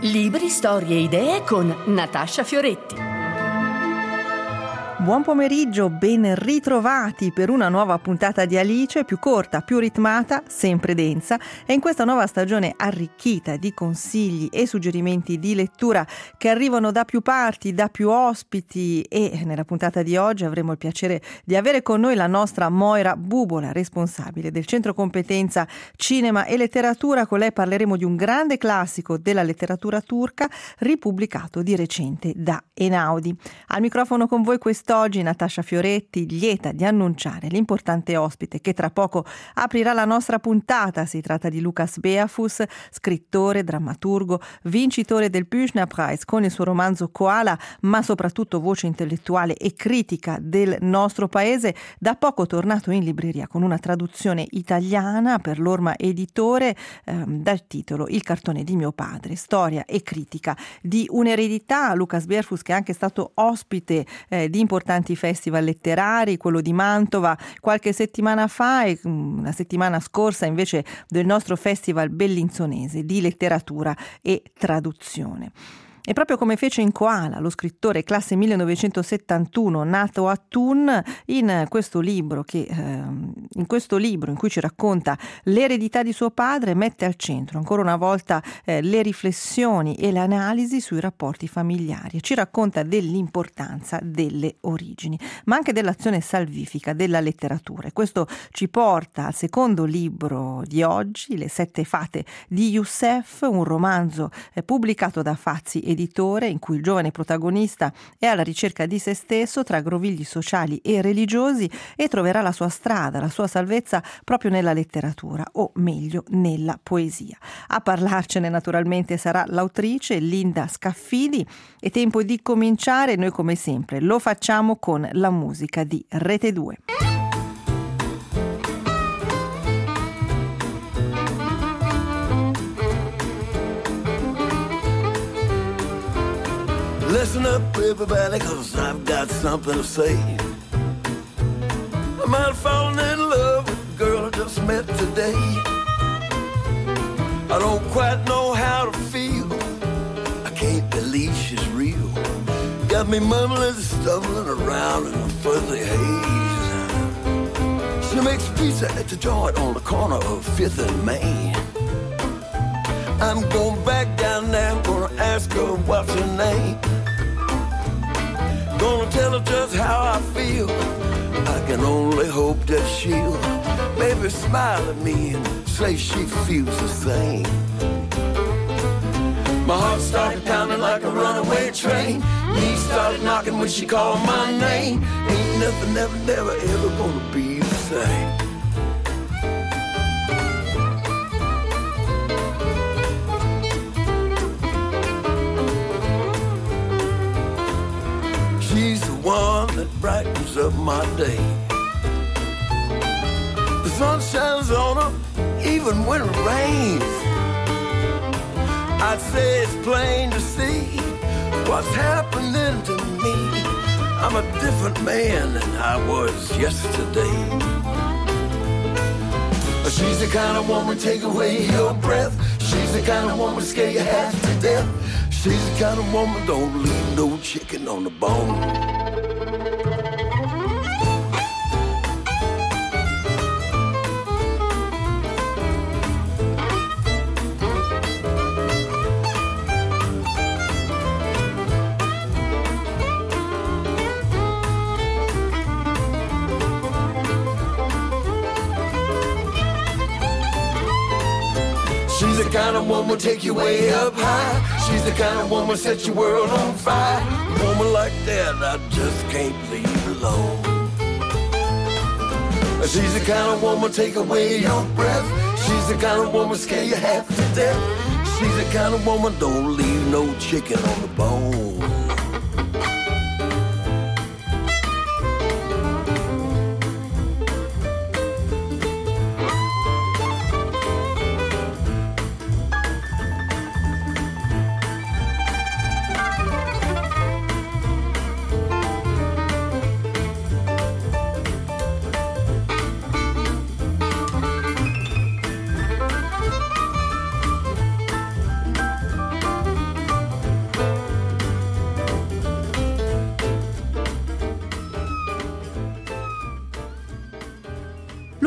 Libri, storie e idee con Natascia Fioretti. Buon pomeriggio, ben ritrovati per una nuova puntata di Alice, più corta, più ritmata, sempre densa, e in questa nuova stagione arricchita di consigli e suggerimenti di lettura che arrivano da più parti, da più ospiti. E nella puntata di oggi avremo il piacere di avere con noi la nostra Moira Bubola, responsabile del Centro Competenza Cinema e Letteratura. Con lei parleremo di un grande classico della letteratura turca ripubblicato di recente da Einaudi. Al microfono con voi quest'oggi Natascia Fioretti, lieta di annunciare l'importante ospite che tra poco aprirà la nostra puntata. Si tratta di Lucas Beafus, scrittore, drammaturgo, vincitore del Büchnerpreis con il suo romanzo Koala, ma soprattutto voce intellettuale e critica del nostro paese, da poco tornato in libreria con una traduzione italiana per l'Orma Editore dal titolo Il cartone di mio padre, storia e critica di un'eredità. Lucas Beafus, che è anche stato ospite di importanti festival letterari, quello di Mantova qualche settimana fa e la settimana scorsa invece del nostro festival bellinzonese di letteratura e traduzione. E proprio come fece in Koala lo scrittore classe 1971 nato a Thun, in questo libro in cui ci racconta l'eredità di suo padre, mette al centro ancora una volta le riflessioni e le analisi sui rapporti familiari e ci racconta dell'importanza delle origini, ma anche dell'azione salvifica della letteratura. E questo ci porta al secondo libro di oggi, Le sette fate di Youssef, un romanzo pubblicato da Fazzi Editore, in cui il giovane protagonista è alla ricerca di se stesso tra grovigli sociali e religiosi e troverà la sua strada, la sua salvezza proprio nella letteratura, o meglio nella poesia. A parlarcene naturalmente sarà l'autrice Linda Scaffidi. È tempo di cominciare. Noi come sempre lo facciamo con la musica di Rete 2. Listen up, everybody, 'cause I've got something to say. I might have fallen in love with a girl I just met today. I don't quite know how to feel. I can't believe she's real. Got me mumbling, stumbling around in a fuzzy haze. She makes pizza at the joint on the corner of 5th and Main. I'm going back down there, I'm gonna ask her what's her name. Gonna tell her just how I feel. I can only hope that she'll maybe smile at me and say she feels the same. My heart started pounding like a runaway train. Knees started knocking when she called my name. Ain't nothing, never, never, ever gonna be the same. One that brightens up my day. The sun shines on her even when it rains. I'd say it's plain to see what's happening to me. I'm a different man than I was yesterday. She's the kind of woman take away your breath. She's the kind of woman scare you half to death. She's the kind of woman don't leave no chicken on the bone. She's the kind of woman take you way up high. She's the kind of woman set your world on fire. A woman like that I just can't leave alone. She's the kind of woman take away your breath. She's the kind of woman scare you half to death. She's the kind of woman don't leave no chicken on the bone.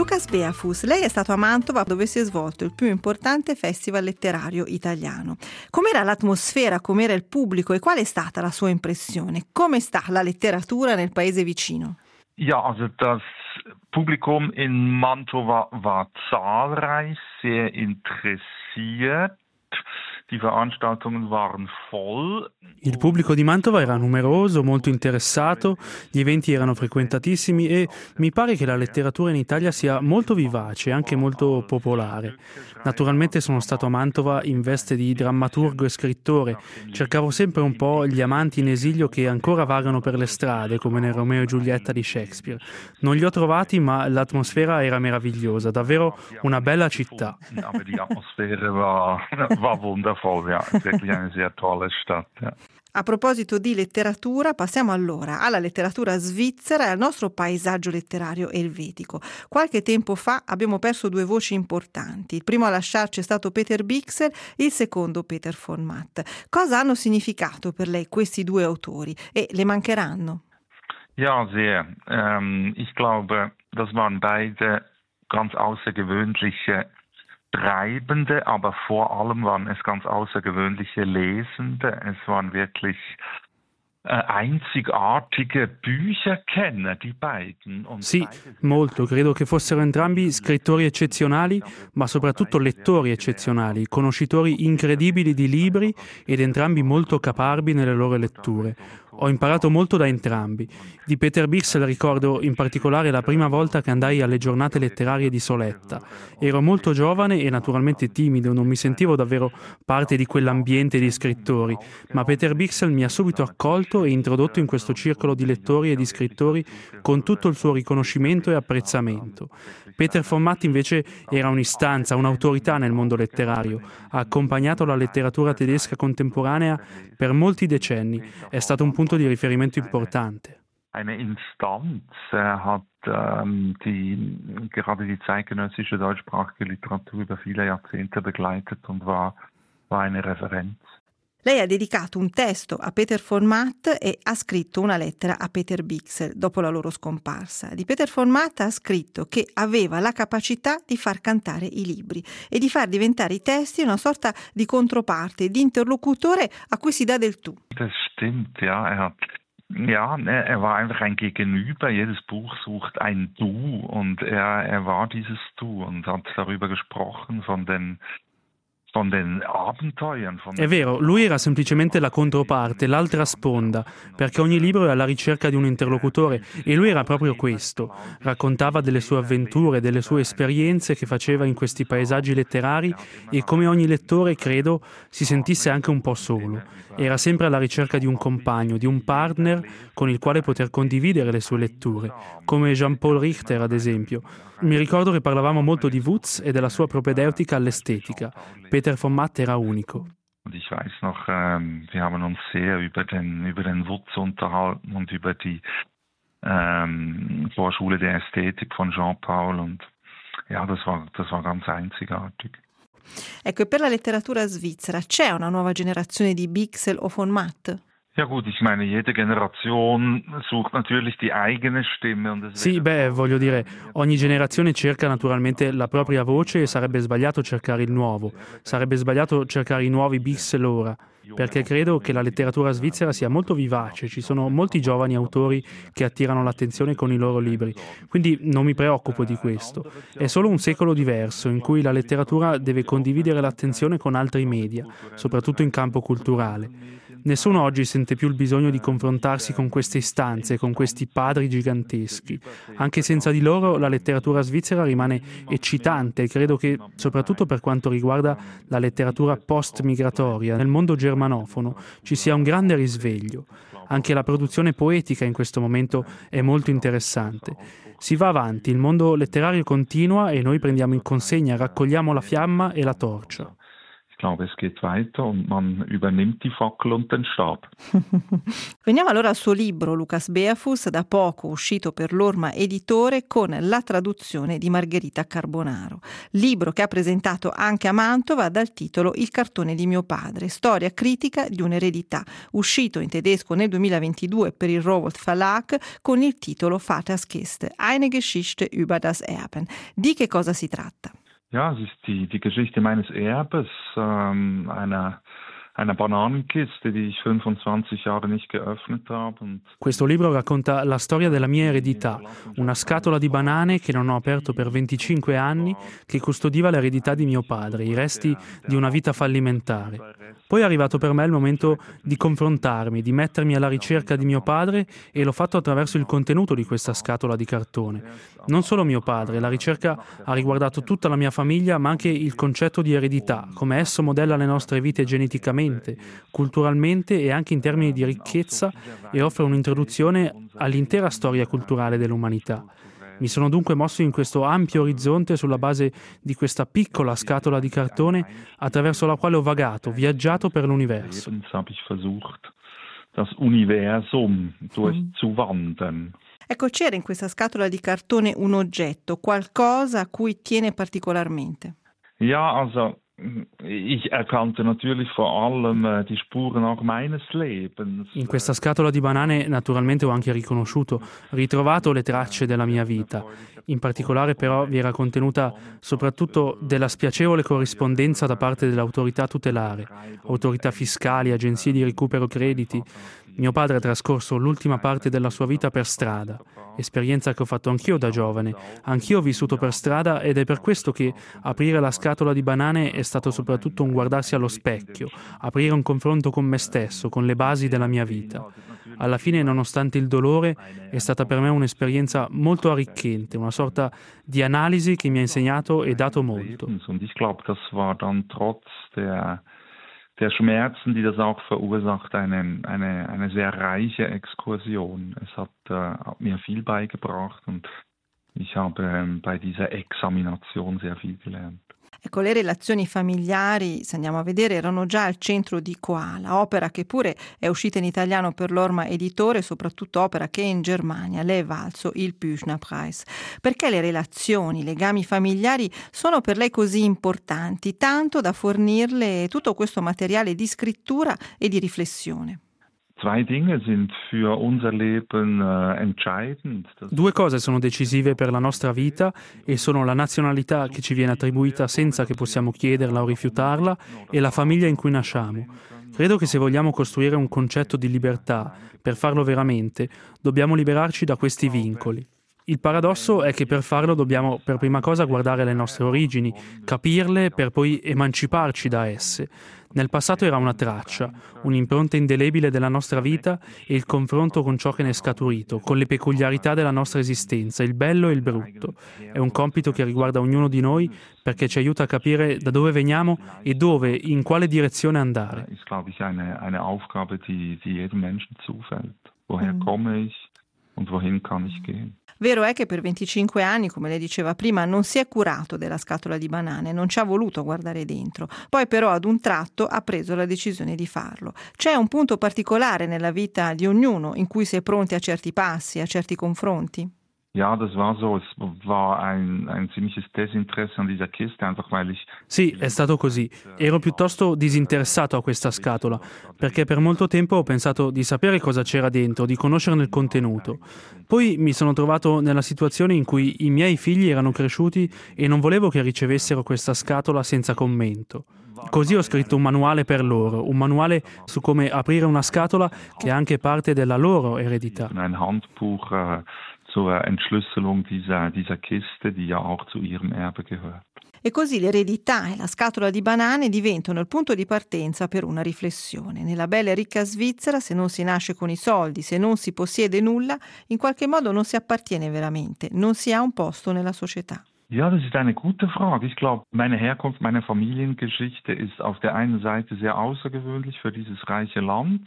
Lucas Beafus, lei è stato a Mantova dove si è svolto il più importante festival letterario italiano. Com'era l'atmosfera, com'era il pubblico e qual è stata la sua impressione? Come sta la letteratura nel paese vicino? Ja, also das Publikum in Mantova war zahlreich, sehr interessiert. Die Veranstaltungen waren voll. Il pubblico di Mantova era numeroso, molto interessato, gli eventi erano frequentatissimi e mi pare che la letteratura in Italia sia molto vivace e anche molto popolare. Naturalmente sono stato a Mantova in veste di drammaturgo e scrittore. Cercavo sempre un po' gli amanti in esilio che ancora vagano per le strade, come nel Romeo e Giulietta di Shakespeare. Non li ho trovati, ma l'atmosfera era meravigliosa, davvero una bella città. Aber die Atmosphäre war wundervoll, ja, wirklich eine sehr tolle Stadt. Ja. A proposito di letteratura, passiamo allora alla letteratura svizzera e al nostro paesaggio letterario elvetico. Qualche tempo fa abbiamo perso due voci importanti. Il primo a lasciarci è stato Peter Bichsel, il secondo Peter von Matt. Cosa hanno significato per lei questi due autori e le mancheranno? Ja, sehr. Ich glaube, das waren beide ganz außergewöhnliche Treibende, aber vor allem waren es ganz außergewöhnliche Lesende. Es waren wirklich einzigartige Bücherkenner, die beiden. Sì, molto. Credo che fossero entrambi scrittori eccezionali, ma soprattutto lettori eccezionali, conoscitori incredibili di libri ed entrambi molto caparbi nelle loro letture. Ho imparato molto da entrambi. Di Peter Bichsel ricordo in particolare la prima volta che andai alle giornate letterarie di Soletta. Ero molto giovane e naturalmente timido, non mi sentivo davvero parte di quell'ambiente di scrittori, ma Peter Bichsel mi ha subito accolto e introdotto in questo circolo di lettori e di scrittori con tutto il suo riconoscimento e apprezzamento. Peter von Matt invece era un'istanza, un'autorità nel mondo letterario. Ha accompagnato la letteratura tedesca contemporanea per molti decenni. È stato un punto di riferimento importante. Eine Instanz hat gerade die zeitgenössische deutschsprachige Literatur über viele Jahrzehnte begleitet und war eine Referenz. Lei ha dedicato un testo a Peter von Matt e ha scritto una lettera a Peter Bichsel dopo la loro scomparsa. Di Peter von Matt ha scritto che aveva la capacità di far cantare i libri e di far diventare i testi una sorta di controparte, di interlocutore a cui si dà del tu. Das stimmt, ja. Er war einfach ein Gegenüber. Jedes Buch sucht ein Du und er war dieses Du und hat darüber gesprochen von den Abenteuern. È vero, lui era semplicemente la controparte, l'altra sponda, perché ogni libro è alla ricerca di un interlocutore e lui era proprio questo. Raccontava delle sue avventure, delle sue esperienze che faceva in questi paesaggi letterari e come ogni lettore, credo, si sentisse anche un po' solo. Era sempre alla ricerca di un compagno, di un partner con il quale poter condividere le sue letture, come Jean-Paul Richter ad esempio. Mi ricordo che parlavamo molto di Woods e della sua propedeutica all'estetica. Peter von Matt era unico. Ich weiß noch, wir haben uns sehr über den Woods unterhalten und über die Vorschule der Ästhetik von Jean-Paul und ja, das war ganz einzigartig. Ecco, e per la letteratura svizzera c'è una nuova generazione di Bichsel o von Matt? Ja gut, ich meine, jede Generation sucht natürlich die eigene Stimme. Sì, voglio dire, ogni generazione cerca naturalmente la propria voce e sarebbe sbagliato cercare il nuovo, sarebbe sbagliato cercare i nuovi Bichsel ora, perché credo che la letteratura svizzera sia molto vivace, ci sono molti giovani autori che attirano l'attenzione con i loro libri, quindi non mi preoccupo di questo. È solo un secolo diverso in cui la letteratura deve condividere l'attenzione con altri media, soprattutto in campo culturale. Nessuno oggi sente più il bisogno di confrontarsi con queste istanze, con questi padri giganteschi. Anche senza di loro la letteratura svizzera rimane eccitante e credo che, soprattutto per quanto riguarda la letteratura post-migratoria, nel mondo germanofono ci sia un grande risveglio. Anche la produzione poetica in questo momento è molto interessante. Si va avanti, il mondo letterario continua e noi prendiamo in consegna, raccogliamo la fiamma e la torcia. Ich glaube, es geht weiter und man übernimmt die Fackel und den Stab. Veniamo allora al suo libro, Lucas Beafus, da poco uscito per l'Orma Editore con la traduzione di Margherita Carbonaro. Libro che ha presentato anche a Mantova dal titolo Il cartone di mio padre, storia critica di un'eredità, uscito in tedesco nel 2022 per il Rowohlt Verlag con il titolo Vaterskiste, eine Geschichte über das Erben. Di che cosa si tratta? Ja, es ist die Geschichte meines Erbes, einer Bananenkiste, die ich 25 Jahre nicht geöffnet habe. Questo libro racconta la storia della mia eredità, una scatola di banane che non ho aperto per 25 anni, che custodiva l'eredità di mio padre, i resti di una vita fallimentare. Poi è arrivato per me il momento di confrontarmi, di mettermi alla ricerca di mio padre e l'ho fatto attraverso il contenuto di questa scatola di cartone. Non solo mio padre, la ricerca ha riguardato tutta la mia famiglia, ma anche il concetto di eredità, come esso modella le nostre vite geneticamente, culturalmente e anche in termini di ricchezza e offre un'introduzione all'intera storia culturale dell'umanità. Mi sono dunque mosso in questo ampio orizzonte sulla base di questa piccola scatola di cartone attraverso la quale ho vagato, viaggiato per l'universo. Habe ich versucht, das Universum durchzuwandern. Ecco, c'era in questa scatola di cartone un oggetto, qualcosa a cui tiene particolarmente. Ja, also ich erkannte natürlich vor allem die Spuren auch meines Lebens. In questa scatola di banane naturalmente ho anche riconosciuto, ritrovato le tracce della mia vita. In particolare però vi era contenuta soprattutto della spiacevole corrispondenza da parte dell'autorità tutelare, autorità fiscali, agenzie di recupero crediti. Mio padre ha trascorso l'ultima parte della sua vita per strada, esperienza che ho fatto anch'io da giovane. Anch'io ho vissuto per strada ed è per questo che aprire la scatola di banane è stato soprattutto un guardarsi allo specchio, aprire un confronto con me stesso, con le basi della mia vita. Alla fine, nonostante il dolore, è stata per me un'esperienza molto arricchente, una sorta di analisi che mi ha insegnato e dato molto. Und ich glaube, das war dann trotz der Schmerzen, die das auch verursacht, eine sehr reiche Exkursion. Es hat mir viel beigebracht und ich habe bei dieser Examination sehr viel gelernt. Ecco, le relazioni familiari, se andiamo a vedere, erano già al centro di Koala, opera che pure è uscita in italiano per l'Orma Editore, soprattutto opera che in Germania le è valso il Büchnerpreis. Perché le relazioni, i legami familiari sono per lei così importanti, tanto da fornirle tutto questo materiale di scrittura e di riflessione? Zwei Dinge sind für unser Leben entscheidend. Due cose sono decisive per la nostra vita e sono la nazionalità che ci viene attribuita senza che possiamo chiederla o rifiutarla e la famiglia in cui nasciamo. Credo che se vogliamo costruire un concetto di libertà, per farlo veramente, dobbiamo liberarci da questi vincoli. Il paradosso è che per farlo dobbiamo per prima cosa guardare le nostre origini, capirle per poi emanciparci da esse. Nel passato era una traccia, un'impronta indelebile della nostra vita e il confronto con ciò che ne è scaturito, con le peculiarità della nostra esistenza, il bello e il brutto. È un compito che riguarda ognuno di noi perché ci aiuta a capire da dove veniamo e dove, in quale direzione andare. Ist, glaube ich, eine Aufgabe, die jedem Menschen zufällt. Woher komme ich und wohin kann ich gehen? Vero è che per 25 anni, come lei diceva prima, non si è curato della scatola di banane, non ci ha voluto guardare dentro. Poi però ad un tratto ha preso la decisione di farlo. C'è un punto particolare nella vita di ognuno in cui si è pronti a certi passi, a certi confronti? Ja, das war so. Es war ein ziemliches Desinteresse an dieser Kiste, einfach weil ich... Sì, è stato così. Ero piuttosto disinteressato a questa scatola, perché per molto tempo ho pensato di sapere cosa c'era dentro, di conoscerne il contenuto. Poi mi sono trovato nella situazione in cui i miei figli erano cresciuti e non volevo che ricevessero questa scatola senza commento. Così ho scritto un manuale per loro, un manuale su come aprire una scatola che è anche parte della loro eredità. Ein Handbuch zur Entschlüsselung dieser Kiste, die ja auch zu ihrem Erbe gehört. E così l'eredità e la scatola di banane diventano il punto di partenza per una riflessione. Nella bella e ricca Svizzera, se non si nasce con i soldi, se non si possiede nulla, in qualche modo non si appartiene veramente, non si ha un posto nella società. Ja, das ist eine gute Frage. Ich glaube, meine Herkunft, meine Familiengeschichte ist auf der einen Seite sehr außergewöhnlich für dieses reiche Land.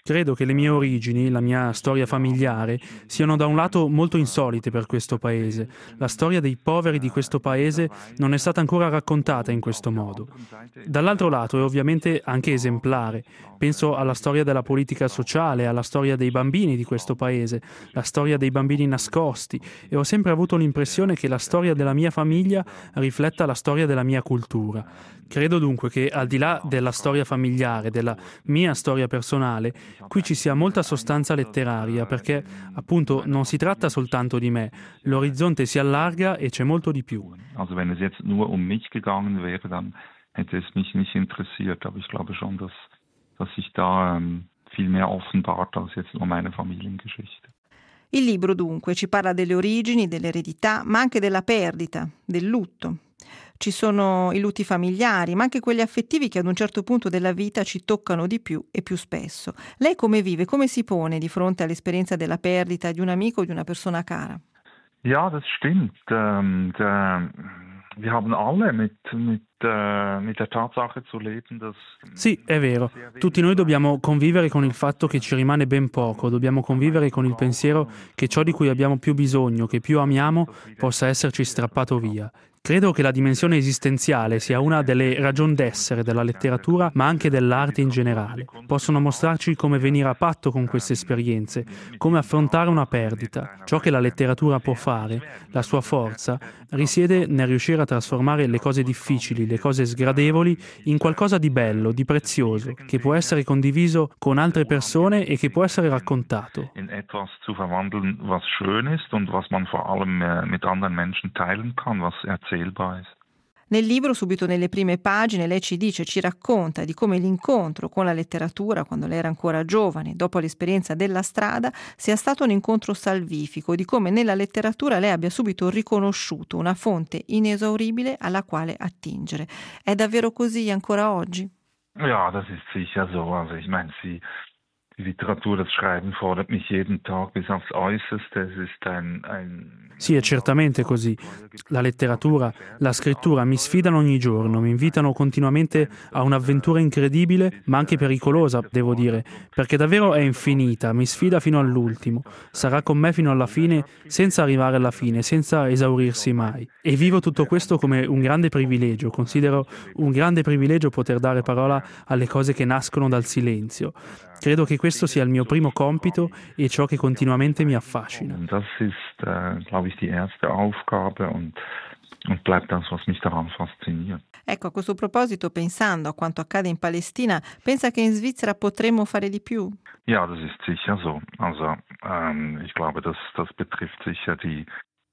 Credo che le mie origini, la mia storia familiare, siano da un lato molto insolite per questo paese. La storia dei poveri di questo paese non è stata ancora raccontata in questo modo. Dall'altro lato è ovviamente anche esemplare. Penso alla storia della politica sociale, alla storia dei bambini di questo paese, la storia dei bambini nascosti, e ho sempre avuto l'impressione che la storia della mia famiglia rifletta la storia della mia cultura. Credo dunque che al di là della storia familiare, della mia storia personale, qui ci sia molta sostanza letteraria, perché appunto non si tratta soltanto di me, l'orizzonte si allarga e c'è molto di più. Also wenn es jetzt nur um mich gegangen wäre, dann hätte es mich nicht interessiert, aber ich glaube schon, dass sich da viel mehr offenbart als jetzt nur meine Familiengeschichte. Il libro dunque ci parla delle origini, dell'eredità, ma anche della perdita, del lutto. Ci sono i lutti familiari, ma anche quelli affettivi che ad un certo punto della vita ci toccano di più e più spesso. Lei come vive, come si pone di fronte all'esperienza della perdita di un amico o di una persona cara? Ja, das stimmt. Wir haben alle mit der Tatsache zu leben, dass... Sì, è vero. Tutti noi dobbiamo convivere con il fatto che ci rimane ben poco, dobbiamo convivere con il pensiero che ciò di cui abbiamo più bisogno, che più amiamo, possa esserci strappato via. Credo che la dimensione esistenziale sia una delle ragioni d'essere della letteratura, ma anche dell'arte in generale. Possono mostrarci come venire a patto con queste esperienze, come affrontare una perdita. Ciò che la letteratura può fare, la sua forza, risiede nel riuscire a trasformare le cose difficili, le cose sgradevoli, in qualcosa di bello, di prezioso, che può essere condiviso con altre persone e che può essere raccontato. In etwas zu verwandeln, was schön ist und was man vor allem mit anderen Menschen teilen kann, was erzählbar ist. Nel libro, subito nelle prime pagine, lei ci racconta di come l'incontro con la letteratura, quando lei era ancora giovane, dopo l'esperienza della strada, sia stato un incontro salvifico, di come nella letteratura lei abbia subito riconosciuto una fonte inesauribile alla quale attingere. È davvero così ancora oggi? Ja, das ist sicher so. Also ich meine, die Literatur, das Schreiben fordert mich jeden Tag bis aufs Äußerste. Es ist ein Sì, è certamente così. La letteratura, la scrittura mi sfidano ogni giorno, mi invitano continuamente a un'avventura incredibile, ma anche pericolosa, devo dire, perché davvero è infinita, mi sfida fino all'ultimo, sarà con me fino alla fine, senza arrivare alla fine, senza esaurirsi mai. E vivo tutto questo come un grande privilegio, considero un grande privilegio poter dare parola alle cose che nascono dal silenzio. Credo che questo sia il mio primo compito e ciò che continuamente mi affascina. Das ist, glaube ich, die erste Aufgabe und bleibt das, was mich daran fasziniert. Ecco, a questo proposito, pensando a quanto accade in Palestina, pensa che in Svizzera potremmo fare di più? Ja, das ist sicher so. Also, ich glaube, das betrifft sicher die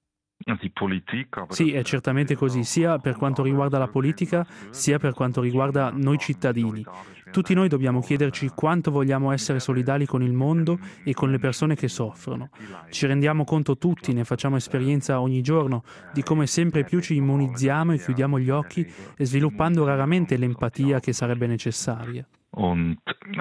politica. Sì, è certamente così, sia per quanto riguarda la politica, sia per quanto riguarda noi cittadini. Tutti noi dobbiamo chiederci quanto vogliamo essere solidali con il mondo e con le persone che soffrono. Ci rendiamo conto tutti, ne facciamo esperienza ogni giorno, di come sempre più ci immunizziamo e chiudiamo gli occhi, sviluppando raramente l'empatia che sarebbe necessaria. Und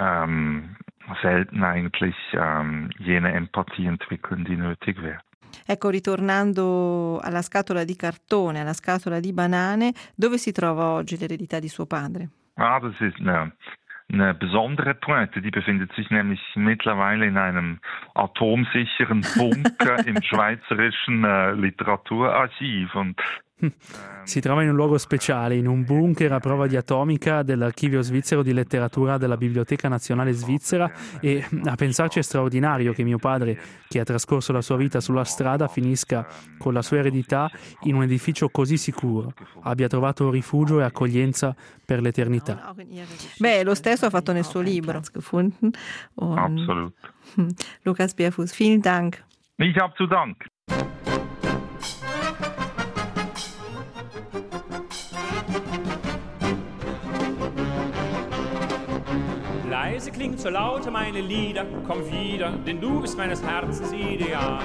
selten eigentlich jene Empathie entwickeln, die nötig wäre. Ecco, ritornando alla scatola di cartone, alla scatola di banane, dove si trova oggi l'eredità di suo padre? Das ist eine besondere Pointe, die befindet sich nämlich mittlerweile in einem atomsicheren Bunker im Schweizerischen Literaturarchiv. Und si trova in un luogo speciale, in un bunker a prova di atomica dell'Archivio Svizzero di Letteratura della Biblioteca Nazionale Svizzera, e a pensarci è straordinario che mio padre, che ha trascorso la sua vita sulla strada, finisca con la sua eredità in un edificio così sicuro, abbia trovato rifugio e accoglienza per l'eternità. Beh, lo stesso ha fatto nel suo libro. Absolut. Lukas Bierfuß, vielen Dank. Ich habe zu Dank. Leise klingt so laut meine Lieder, komm wieder, denn du bist meines Herzens Ideal.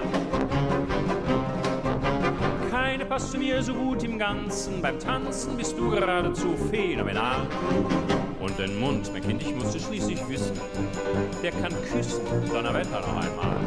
Keine passt zu mir so gut im Ganzen, beim Tanzen bist du geradezu phänomenal. Und den Mund, mein Kind, ich musste schließlich wissen, der kann küssen, Donnerwetter noch einmal.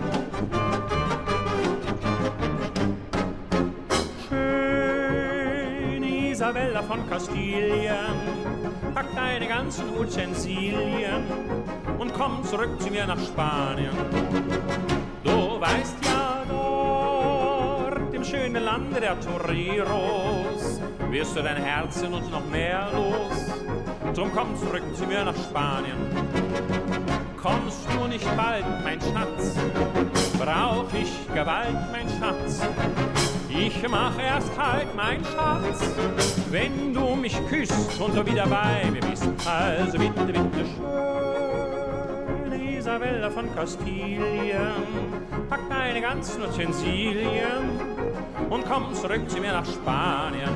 Schön Isabella von Kastilien, pack deine ganzen Utensilien und komm zurück zu mir nach Spanien. Du weißt ja, dort im schönen Lande der Toreros wirst du dein Herzen und noch mehr los. Drum komm zurück zu mir nach Spanien. Kommst du nicht bald, mein Schatz, brauch ich Gewalt, mein Schatz. Ich mach erst halt, mein Schatz, wenn du mich küsst und du wieder bei mir bist. Also bitte, bitte schön, Isabella von Kastilien, pack deine ganzen Utensilien und komm zurück zu mir nach Spanien.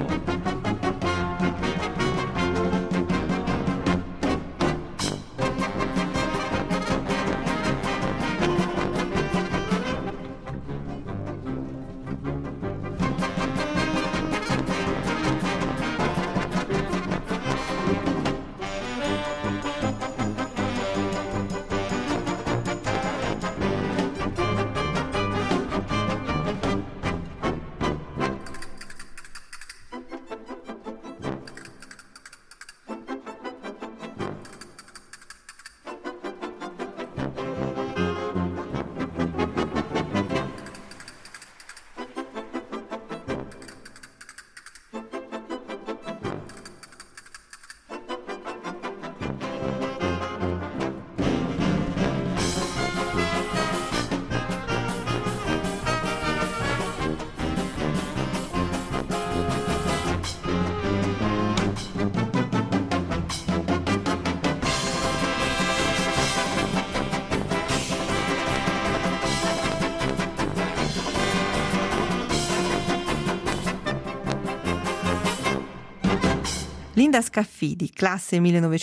Linda Scaffidi, classe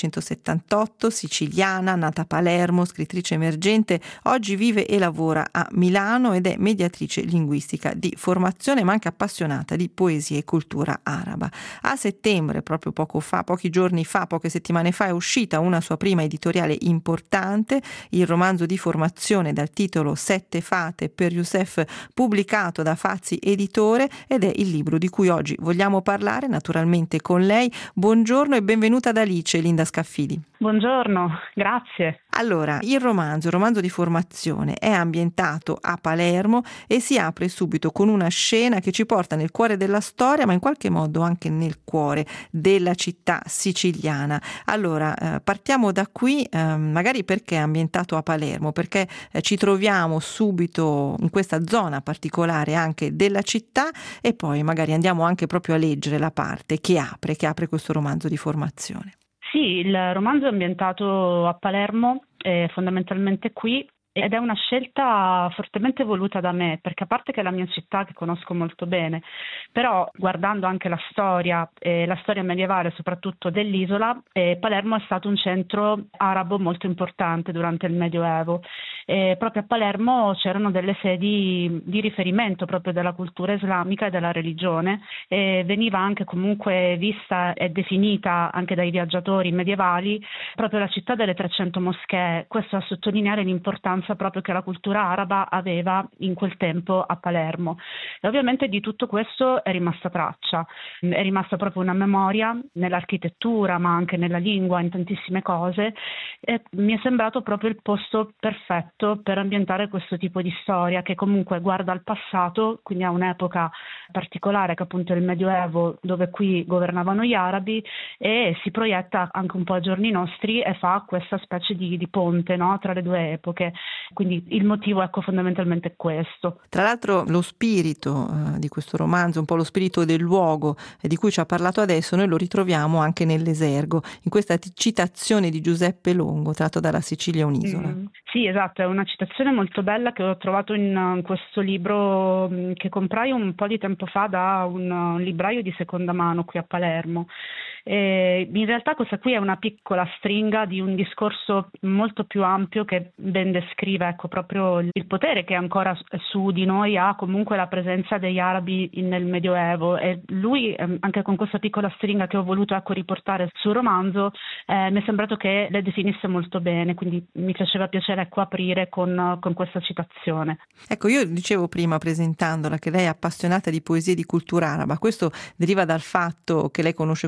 1978, siciliana, nata a Palermo, scrittrice emergente, oggi vive e lavora a Milano ed è mediatrice linguistica di formazione, ma anche appassionata di poesia e cultura araba. A settembre, proprio poche settimane fa, è uscita una sua prima editoriale importante, il romanzo di formazione dal titolo Sette fate per Youssef, pubblicato da Fazzi Editore, ed è il libro di cui oggi vogliamo parlare naturalmente con lei. Buongiorno e benvenuta ad Alice, Linda Scaffidi. Buongiorno, grazie. Allora, il romanzo di formazione è ambientato a Palermo e si apre subito con una scena che ci porta nel cuore della storia, ma in qualche modo anche nel cuore della città siciliana. Allora, partiamo da qui, magari perché è ambientato a Palermo, perché ci troviamo subito in questa zona particolare anche della città, e poi magari andiamo anche proprio a leggere la parte che apre questo romanzo di formazione. Sì, il romanzo è ambientato a Palermo, fondamentalmente qui, ed è una scelta fortemente voluta da me, perché a parte che è la mia città che conosco molto bene, però guardando anche la storia medievale soprattutto dell'isola, Palermo è stato un centro arabo molto importante durante il Medioevo. Proprio a Palermo c'erano delle sedi di riferimento proprio della cultura islamica e della religione, e veniva anche comunque vista e definita anche dai viaggiatori medievali proprio la città delle 300 moschee. Questo a sottolineare l'importanza proprio che la cultura araba aveva in quel tempo a Palermo. E ovviamente di tutto questo è rimasta traccia, è rimasta proprio una memoria nell'architettura, ma anche nella lingua, in tantissime cose, e mi è sembrato proprio il posto perfetto per ambientare questo tipo di storia che comunque guarda al passato, quindi a un'epoca particolare che appunto è il Medioevo, dove qui governavano gli arabi, e si proietta anche un po' ai giorni nostri e fa questa specie di ponte, no, tra le due epoche. Quindi il motivo, fondamentalmente è questo. Tra l'altro lo spirito di questo romanzo, un po' lo spirito del luogo di cui ci ha parlato adesso, noi lo ritroviamo anche nell'Esergo, in questa citazione di Giuseppe Longo, tratto dalla Sicilia un'isola. Sì, esatto, è una citazione molto bella che ho trovato in questo libro che comprai un po' di tempo fa da un libraio di seconda mano qui a Palermo. In realtà questa qui è una piccola stringa di un discorso molto più ampio che ben descrive proprio il potere che ancora su di noi ha comunque la presenza degli arabi nel Medioevo, e lui anche con questa piccola stringa che ho voluto riportare sul romanzo mi è sembrato che le definisse molto bene, quindi mi faceva piacere aprire con questa citazione. Ecco, io dicevo prima presentandola che lei è appassionata di poesia e di cultura araba. Questo deriva dal fatto che lei conosce così bene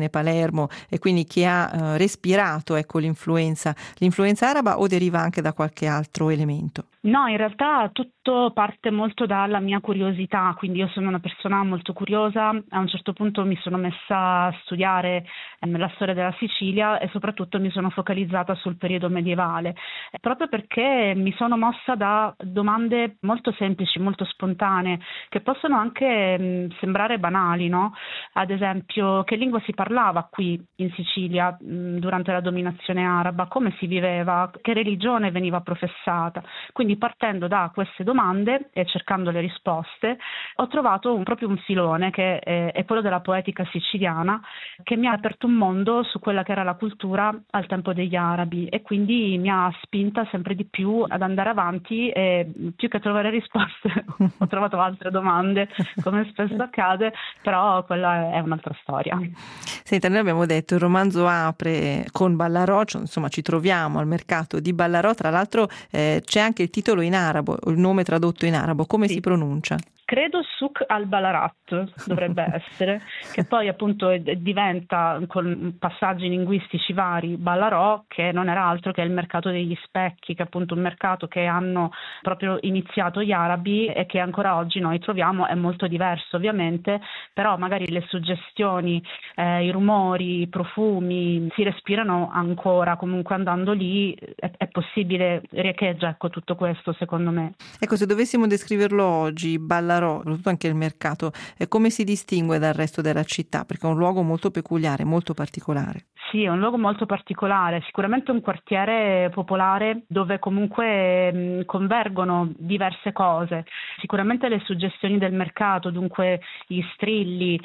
bene Palermo e quindi che ha respirato, ecco, l'influenza araba, o deriva anche da qualche altro elemento? No, in realtà tutto parte molto dalla mia curiosità, quindi io sono una persona molto curiosa, a un certo punto mi sono messa a studiare la storia della Sicilia e soprattutto mi sono focalizzata sul periodo medievale, proprio perché mi sono mossa da domande molto semplici, molto spontanee, che possono anche sembrare banali, no? Ad esempio, che lingua si parlava qui in Sicilia durante la dominazione araba, come si viveva, che religione veniva professata, quindi partendo da queste domande e cercando le risposte, ho trovato proprio un filone che è quello della poetica siciliana, che mi ha aperto un mondo su quella che era la cultura al tempo degli arabi e quindi mi ha spinta sempre di più ad andare avanti e più che trovare risposte ho trovato altre domande, come spesso accade, però quella è un'altra storia. Senta, noi abbiamo detto il romanzo apre con Ballarò, insomma ci troviamo al mercato di Ballarò, tra l'altro c'è anche il titolo in arabo, il nome tradotto in arabo, come si pronuncia? Credo Souk al-Balarat dovrebbe essere, che poi appunto diventa con passaggi linguistici vari Ballarò, che non era altro che il mercato degli specchi, che è appunto un mercato che hanno proprio iniziato gli arabi e che ancora oggi noi troviamo. È molto diverso ovviamente, però magari le suggestioni, i rumori, i profumi si respirano ancora, comunque andando lì è possibile riecheggia, ecco, tutto questo secondo me. Ecco, se dovessimo descriverlo oggi, Ballarò, soprattutto anche il mercato, come si distingue dal resto della città? Perché è un luogo molto peculiare, molto particolare. Sì, è un luogo molto particolare, sicuramente un quartiere popolare dove comunque convergono diverse cose, sicuramente le suggestioni del mercato, dunque gli strilli,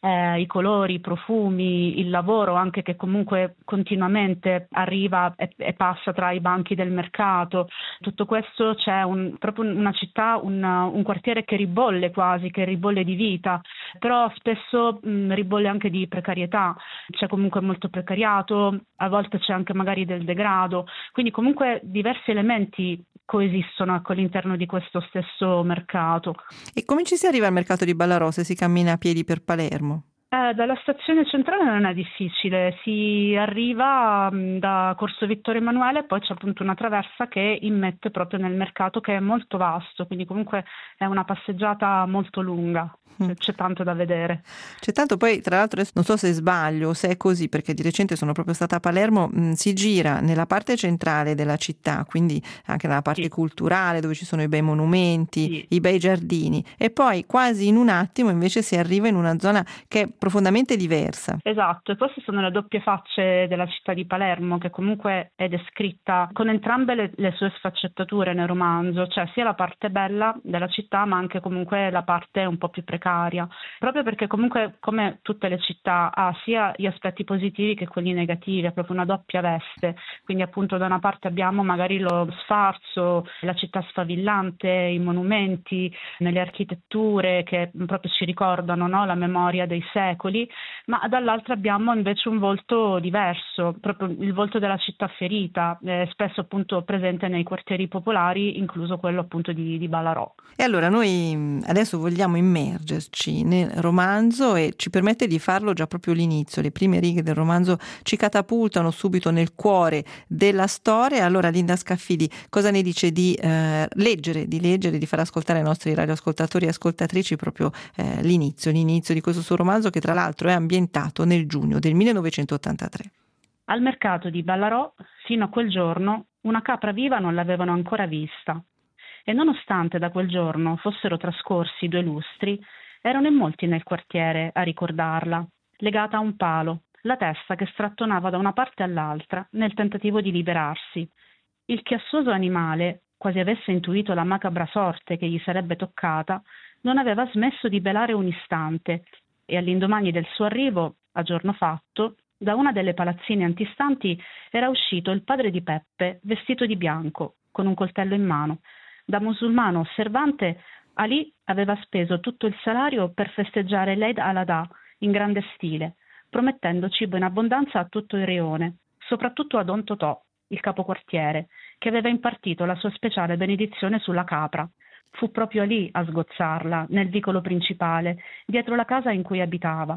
i colori, i profumi, il lavoro anche che comunque continuamente arriva e passa tra i banchi del mercato. Tutto questo c'è proprio una città, un quartiere che ribolle quasi, che ribolle di vita, però spesso ribolle anche di precarietà, c'è comunque molto precariato, a volte c'è anche magari del degrado, quindi comunque diversi elementi coesistono all'interno di questo stesso mercato. E come ci si arriva al mercato di Ballarò se si cammina a piedi per Palermo? Dalla stazione centrale non è difficile, si arriva da Corso Vittorio Emanuele e poi c'è appunto una traversa che immette proprio nel mercato, che è molto vasto, quindi comunque è una passeggiata molto lunga. C'è tanto da vedere. C'è tanto, poi tra l'altro non so se sbaglio o se è così, perché di recente sono proprio stata a Palermo, si gira nella parte centrale della città, quindi anche nella parte culturale dove ci sono i bei monumenti, i bei giardini, e poi quasi in un attimo invece si arriva in una zona che è profondamente diversa. Esatto, e queste sono le doppie facce della città di Palermo, che comunque è descritta con entrambe le sue sfaccettature nel romanzo, cioè sia la parte bella della città ma anche comunque la parte un po' più precaria, proprio perché comunque come tutte le città ha sia gli aspetti positivi che quelli negativi, è proprio una doppia veste, quindi appunto da una parte abbiamo magari lo sfarzo, la città sfavillante, i monumenti, nelle architetture che proprio ci ricordano, no, la memoria dei secoli, ma dall'altra abbiamo invece un volto diverso, proprio il volto della città ferita, spesso appunto presente nei quartieri popolari, incluso quello appunto di Ballarò. E allora noi adesso vogliamo immergerci nel romanzo e ci permette di farlo già proprio l'inizio. Le prime righe del romanzo ci catapultano subito nel cuore della storia. Allora Linda Scaffidi, cosa ne dice di leggere, di far ascoltare ai nostri radioascoltatori e ascoltatrici proprio l'inizio di questo suo romanzo, che tra l'altro è ambientato nel giugno del 1983. Al mercato di Ballarò, fino a quel giorno, una capra viva non l'avevano ancora vista. E nonostante da quel giorno fossero trascorsi 2 lustri, erano in molti nel quartiere a ricordarla, legata a un palo, la testa che strattonava da una parte all'altra nel tentativo di liberarsi. Il chiassoso animale, quasi avesse intuito la macabra sorte che gli sarebbe toccata, non aveva smesso di belare un istante e all'indomani del suo arrivo, a giorno fatto, da una delle palazzine antistanti era uscito il padre di Peppe vestito di bianco, con un coltello in mano. Da musulmano osservante, Ali aveva speso tutto il salario per festeggiare l'Eid al-Adha in grande stile, promettendo cibo in abbondanza a tutto il rione, soprattutto a Don Totò, il capoquartiere, che aveva impartito la sua speciale benedizione sulla capra. Fu proprio lì a sgozzarla, nel vicolo principale, dietro la casa in cui abitava.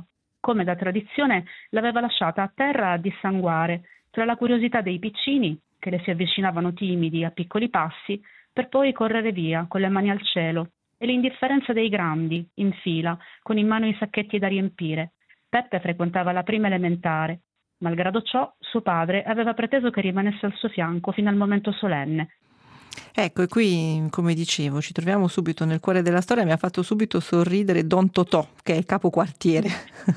come da tradizione, l'aveva lasciata a terra a dissanguare, tra la curiosità dei piccini, che le si avvicinavano timidi a piccoli passi, per poi correre via con le mani al cielo, e l'indifferenza dei grandi, in fila, con in mano i sacchetti da riempire. Peppe frequentava la prima elementare. Malgrado ciò, suo padre aveva preteso che rimanesse al suo fianco fino al momento solenne. Ecco, e qui, come dicevo, ci troviamo subito nel cuore della storia. Mi ha fatto subito sorridere Don Totò, che è il capoquartiere.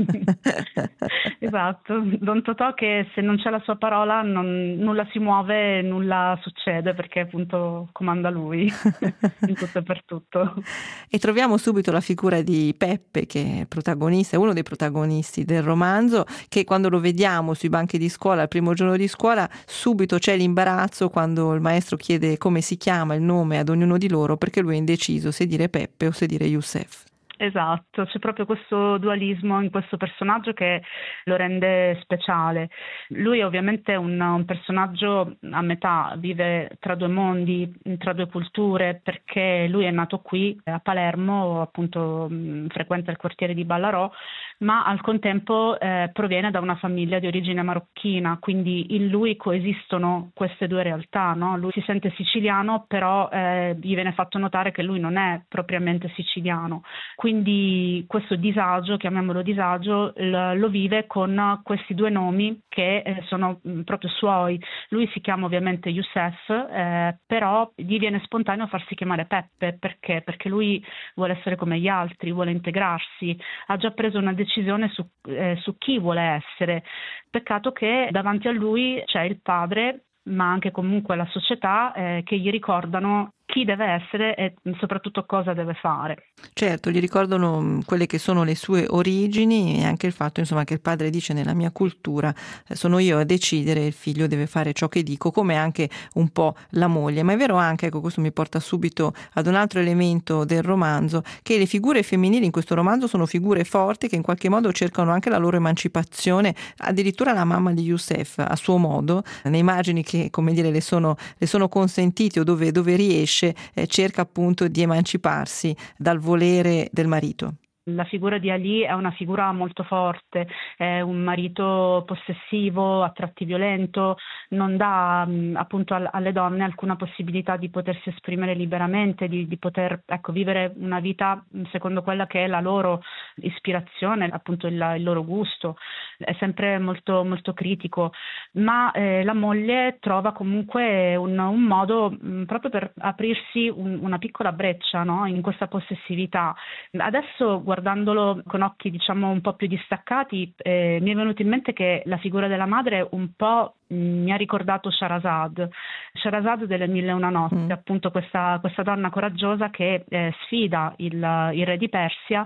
Esatto, Don Totò che se non c'è la sua parola nulla si muove, nulla succede, perché appunto comanda lui in tutto e per tutto. E troviamo subito la figura di Peppe, che è il protagonista, è uno dei protagonisti del romanzo, che quando lo vediamo sui banchi di scuola, al primo giorno di scuola, subito c'è l'imbarazzo quando il maestro chiede come si chiama, il nome ad ognuno di loro, perché lui è indeciso se dire Peppe o se dire Youssef. Esatto, c'è proprio questo dualismo in questo personaggio che lo rende speciale. Lui è ovviamente un personaggio a metà, vive tra due mondi, tra due culture, perché lui è nato qui a Palermo, appunto frequenta il quartiere di Ballarò, ma al contempo proviene da una famiglia di origine marocchina, quindi in lui coesistono queste due realtà, no? Lui si sente siciliano, però gli viene fatto notare che lui non è propriamente siciliano. Quindi questo disagio, chiamiamolo disagio, lo vive con questi due nomi che sono proprio suoi. Lui si chiama ovviamente Youssef, però gli viene spontaneo farsi chiamare Peppe. Perché? Perché lui vuole essere come gli altri, vuole integrarsi, ha già preso una decisione su chi vuole essere. Peccato che davanti a lui c'è il padre, ma anche comunque la società che gli ricordano chi deve essere e soprattutto cosa deve fare. Certo, gli ricordano quelle che sono le sue origini e anche il fatto, insomma, che il padre dice: nella mia cultura sono io a decidere, il figlio deve fare ciò che dico, come anche un po' la moglie. Ma è vero anche, ecco, questo mi porta subito ad un altro elemento del romanzo, che le figure femminili in questo romanzo sono figure forti che in qualche modo cercano anche la loro emancipazione. Addirittura la mamma di Youssef, a suo modo, nei margini che, come dire, le sono consentiti o dove riesce, cerca appunto di emanciparsi dal volere del marito. La figura di Ali è una figura molto forte, è un marito possessivo, a tratti violento, non dà appunto alle donne alcuna possibilità di potersi esprimere liberamente, di poter vivere una vita secondo quella che è la loro ispirazione, appunto il loro gusto. È sempre molto, molto critico, ma la moglie trova comunque un modo proprio per aprirsi una piccola breccia, no? In questa possessività. Adesso guardandolo con occhi diciamo un po' più distaccati, mi è venuto in mente che la figura della madre un po' mi ha ricordato Shahrazad delle Mille e una notte, appunto questa donna coraggiosa che sfida il re di Persia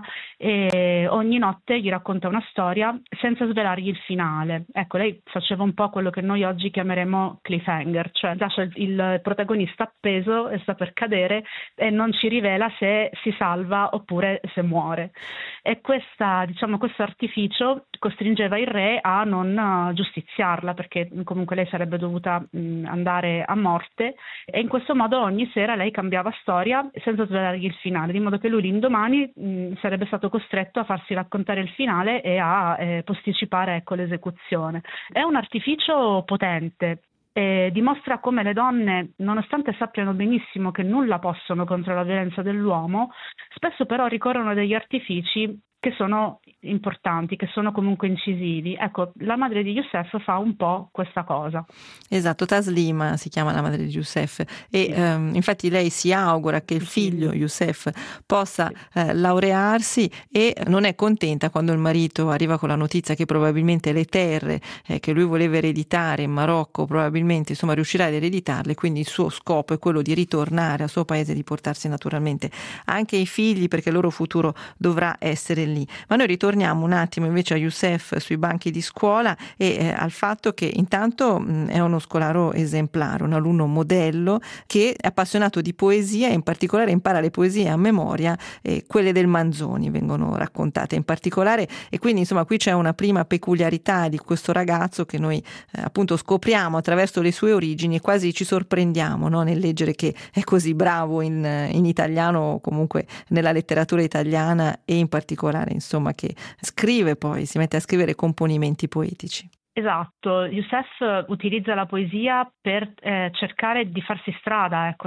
e ogni notte gli racconta una storia senza svelargli il finale. Ecco, lei faceva un po' quello che noi oggi chiameremo cliffhanger, cioè lascia il protagonista appeso e sta per cadere e non ci rivela se si salva oppure se muore. E questo artificio costringeva il re a non giustiziarla, perché comunque lei sarebbe dovuta andare a morte, e in questo modo ogni sera lei cambiava storia senza svelargli il finale, di modo che lui l'indomani sarebbe stato costretto a farsi raccontare il finale e a posticipare l'esecuzione. È un artificio potente. Dimostra come le donne, nonostante sappiano benissimo che nulla possono contro la violenza dell'uomo, spesso però ricorrono a degli artifici che sono importanti, che sono comunque incisivi. Ecco, la madre di Youssef fa un po' questa cosa. Esatto, Taslima si chiama la madre di Youssef e infatti lei si augura che il figlio Youssef possa laurearsi e non è contenta quando il marito arriva con la notizia che probabilmente le terre che lui voleva ereditare in Marocco probabilmente riuscirà ad ereditarle, quindi il suo scopo è quello di ritornare al suo paese e di portarsi naturalmente anche i figli, perché il loro futuro dovrà essere lì. Ma noi ritorniamo un attimo invece a Youssef sui banchi di scuola e al fatto che intanto è uno scolaro esemplare, un alunno modello che è appassionato di poesia e in particolare impara le poesie a memoria, quelle del Manzoni vengono raccontate in particolare, e quindi insomma qui c'è una prima peculiarità di questo ragazzo che noi appunto scopriamo attraverso le sue origini e quasi ci sorprendiamo, no? Nel leggere che è così bravo in italiano o comunque nella letteratura italiana e in particolare particolare, insomma, che scrive poi, si mette a scrivere componimenti poetici. Esatto, Youssef utilizza la poesia per cercare di farsi strada, ecco,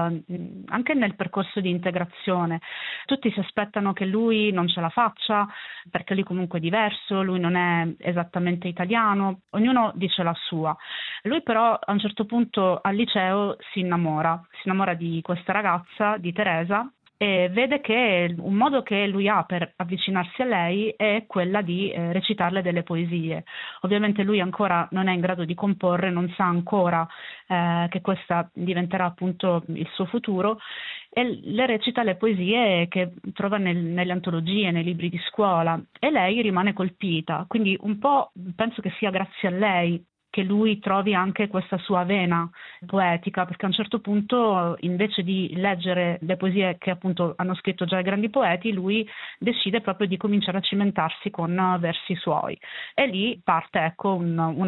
anche nel percorso di integrazione. Tutti si aspettano che lui non ce la faccia, perché lui comunque è diverso, lui non è esattamente italiano, ognuno dice la sua. Lui però a un certo punto al liceo si innamora di questa ragazza, di Teresa, e vede che un modo che lui ha per avvicinarsi a lei è quella di recitarle delle poesie. Ovviamente lui ancora non è in grado di comporre, non sa ancora che questa diventerà appunto il suo futuro, e le recita le poesie che trova nelle antologie, nei libri di scuola, e lei rimane colpita. Quindi un po' penso che sia grazie a lei che lui trovi anche questa sua vena poetica, perché a un certo punto, invece di leggere le poesie che appunto hanno scritto già i grandi poeti, lui decide proprio di cominciare a cimentarsi con versi suoi. E lì parte, ecco, una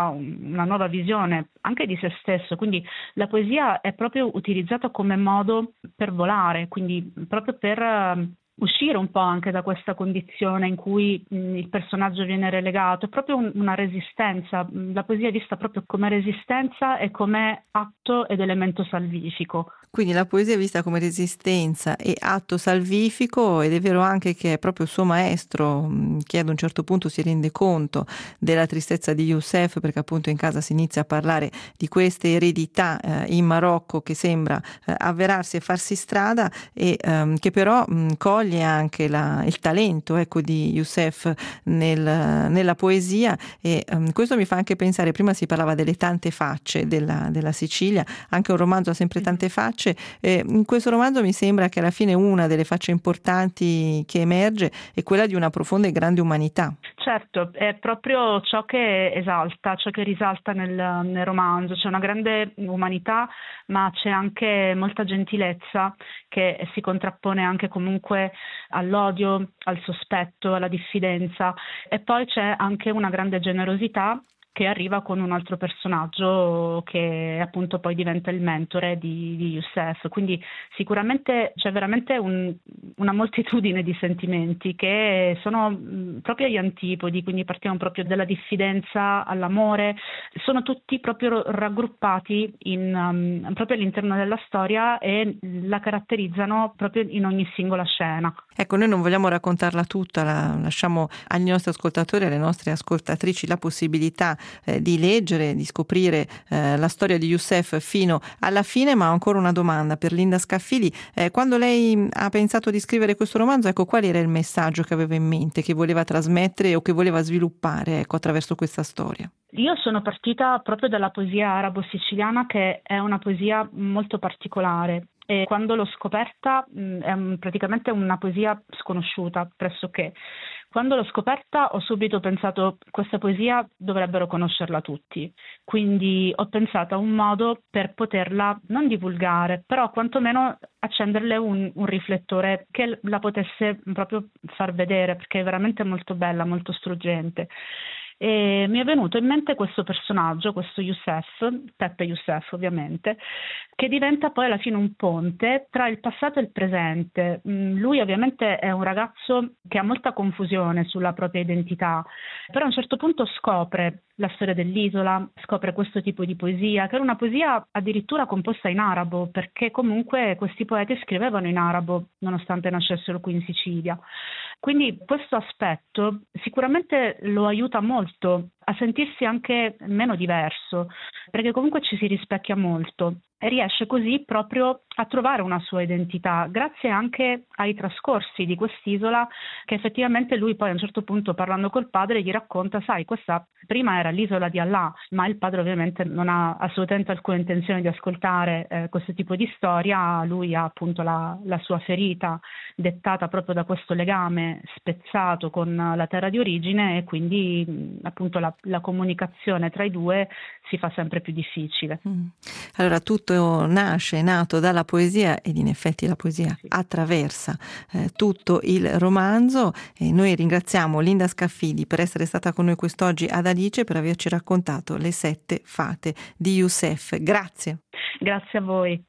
nuova visione anche di se stesso. Quindi la poesia è proprio utilizzata come modo per volare, quindi proprio per uscire un po' anche da questa condizione in cui il personaggio viene relegato. È proprio una resistenza. La poesia è vista proprio come resistenza e come atto ed elemento salvifico. Quindi la poesia è vista come resistenza e atto salvifico, ed è vero anche che è proprio il suo maestro che ad un certo punto si rende conto della tristezza di Youssef, perché appunto in casa si inizia a parlare di queste eredità in Marocco che sembra avverarsi e farsi strada, e che però coglie anche il talento, ecco, di Youssef nella poesia, e questo mi fa anche pensare, prima si parlava delle tante facce della Sicilia, anche un romanzo ha sempre tante facce. In questo romanzo mi sembra che alla fine una delle facce importanti che emerge è quella di una profonda e grande umanità. Certo, è proprio ciò che esalta, ciò che risalta nel romanzo. C'è una grande umanità, ma c'è anche molta gentilezza che si contrappone anche comunque all'odio, al sospetto, alla diffidenza, e poi c'è anche una grande generosità che arriva con un altro personaggio che appunto poi diventa il mentore di Youssef. Quindi sicuramente c'è veramente una moltitudine di sentimenti che sono proprio agli antipodi, quindi partiamo proprio dalla diffidenza all'amore, sono tutti proprio raggruppati proprio all'interno della storia e la caratterizzano proprio in ogni singola scena. Ecco, noi non vogliamo raccontarla tutta, lasciamo agli nostri ascoltatori e alle nostre ascoltatrici la possibilità di leggere, di scoprire la storia di Youssef fino alla fine. Ma ho ancora una domanda per Linda Scaffidi. Quando lei ha pensato di scrivere questo romanzo, ecco, qual era il messaggio che aveva in mente, che voleva trasmettere o che voleva sviluppare, ecco, attraverso questa storia? Io sono partita proprio dalla poesia arabo-siciliana, che è una poesia molto particolare, e quando l'ho scoperta è praticamente una poesia sconosciuta pressoché. Quando l'ho scoperta ho subito pensato: questa poesia dovrebbero conoscerla tutti, quindi ho pensato a un modo per poterla non divulgare, però quantomeno accenderle un riflettore che la potesse proprio far vedere, perché è veramente molto bella, molto struggente. E mi è venuto in mente questo personaggio, questo Youssef, Peppe Youssef ovviamente, che diventa poi alla fine un ponte tra il passato e il presente. Lui ovviamente è un ragazzo che ha molta confusione sulla propria identità, però a un certo punto scopre la storia dell'isola, scopre questo tipo di poesia, che era una poesia addirittura composta in arabo, perché comunque questi poeti scrivevano in arabo nonostante nascessero qui in Sicilia. Quindi questo aspetto sicuramente lo aiuta molto a sentirsi anche meno diverso, perché comunque ci si rispecchia molto e riesce così proprio a trovare una sua identità, grazie anche ai trascorsi di quest'isola, che effettivamente lui poi a un certo punto, parlando col padre, gli racconta: sai, questa prima era l'isola di Allah, ma il padre ovviamente non ha assolutamente alcuna intenzione di ascoltare questo tipo di storia. Lui ha appunto la sua ferita dettata proprio da questo legame spezzato con la terra di origine, e quindi appunto la comunicazione tra i due si fa sempre più difficile. Allora tutto è nato dalla poesia, ed in effetti la poesia attraversa tutto il romanzo, e noi ringraziamo Linda Scaffidi per essere stata con noi quest'oggi ad Alice, per averci raccontato le 7 fate di Youssef. Grazie. Grazie a voi.